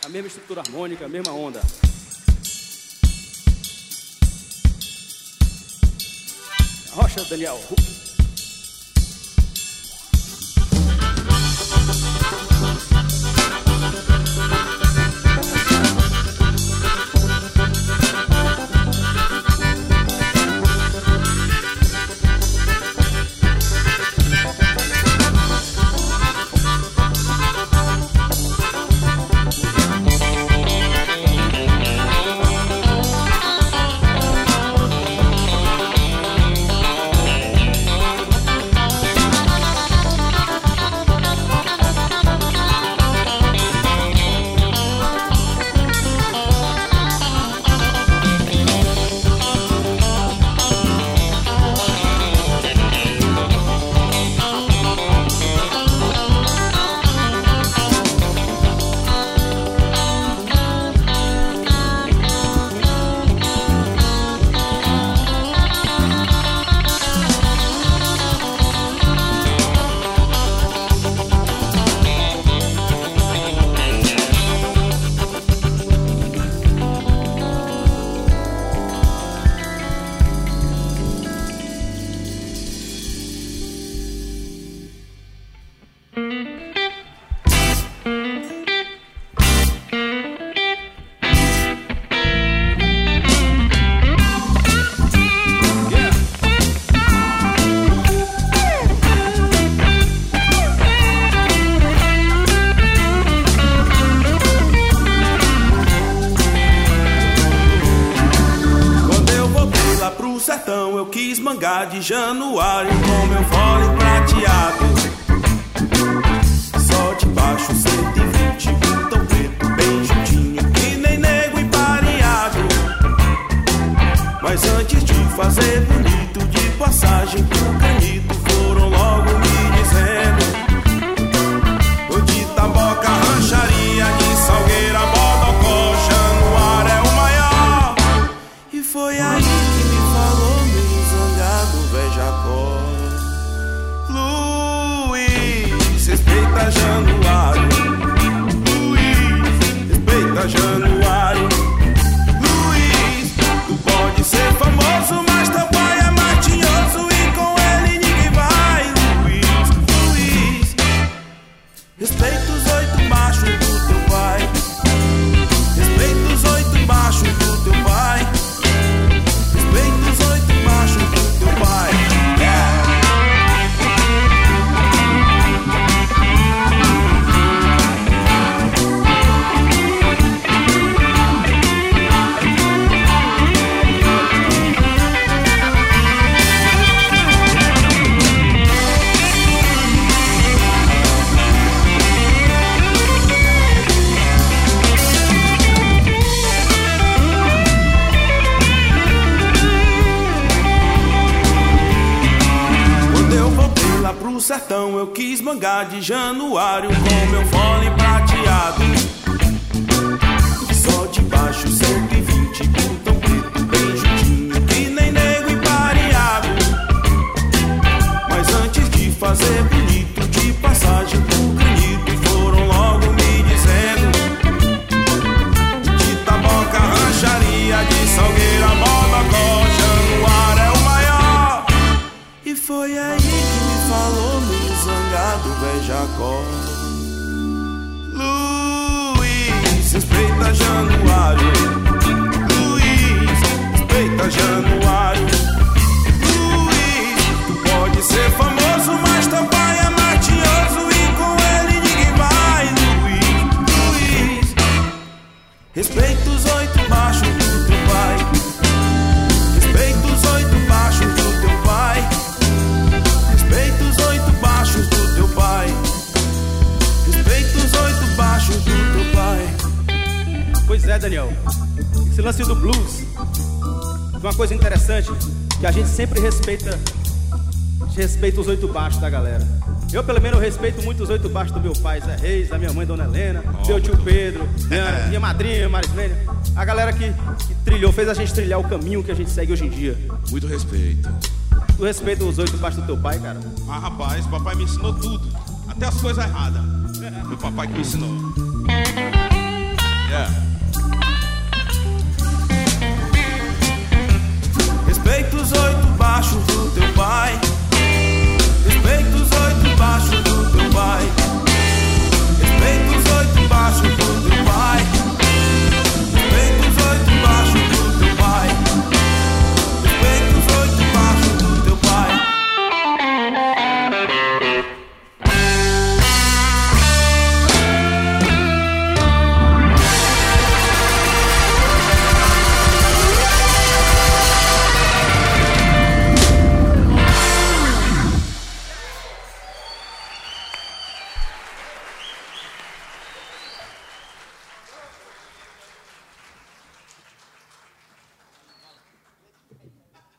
A mesma estrutura harmônica, a mesma onda. Rocha, Daniel. De Januário com meu fole prateado, só de baixo 120, botão preto bem juntinho, que nem nego empareado. Mas antes de fazer bonito, de passagem pro canito, foram logo me dizendo: o de Taboca, rancharia, de Salgueira, Bodocó, Januário é o maior. E foi aí que me falou Jacó. Luiz, respeita Januário. Luiz, respeita Januário. Luiz, tu pode ser famoso, mas teu pai é martinhoso e com ele ninguém vai. Luiz, Luiz, respeita os 8 machos do teu pai. Respeita os 8 machos do teu pai. Respeita os 8 machos do teu pai. Pro sertão eu quis mangar de Januário com meu fole prateado, só de baixo 120, botão preto bem juntinho, que nem nego empareado. Mas antes de fazer bonito, de passagem pro canito, foram logo me dizendo: de Taboca, rancharia, de Salgueira, Bodocó, Januário é o maior. E foi aí que falou no zangado velho Jacó. Luiz, respeita Januário. Luiz, respeita Januário. Luiz, tu pode ser famoso, mas teu pai é martinhoso e com ele ninguém vai. Luiz, Luiz, respeita os 8 machos do teu pai. Respeita os 8 machos do teu pai. Respeita os 8 baixos do teu pai. Respeita os 8 baixos do teu pai. Pois é, Daniel. Esse lance do blues é uma coisa interessante, que a gente sempre respeita os 8 baixos da galera. Eu, pelo menos, respeito muito os 8 baixos do meu pai, Zé Reis, da minha mãe, Dona Helena, meu tio Pedro, minha madrinha, Marislene. A galera que trilhou, fez a gente trilhar o caminho que a gente segue hoje em dia. Muito respeito. Tu respeita os 8 baixos do teu pai, cara? Ah, rapaz, papai me ensinou tudo. Até as coisas erradas. Meu papai que me ensinou.